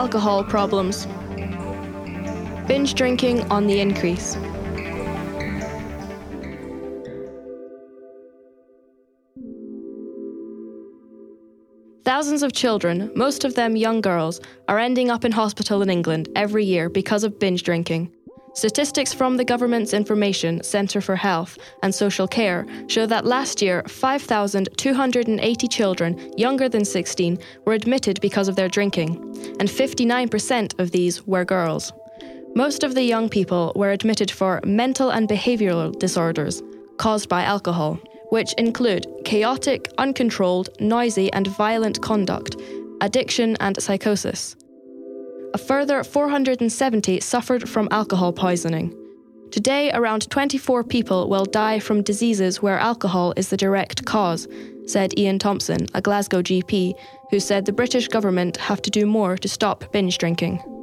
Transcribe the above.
Alcohol problems. Binge drinking on the increase. Thousands of children, most of them young girls, are ending up in hospital in England every year because of binge drinking. Statistics from the government's Information Centre for Health and Social Care show that last year, 5,280 children younger than 16 were admitted because of their drinking, and 59% of these were girls. Most of the young people were admitted for mental and behavioural disorders caused by alcohol, which include chaotic, uncontrolled, noisy and violent conduct, addiction and psychosis. A further 470 suffered from alcohol poisoning. Today, around 24 people will die from diseases where alcohol is the direct cause, said Ian Thompson, a Glasgow GP, who said the British government have to do more to stop binge drinking.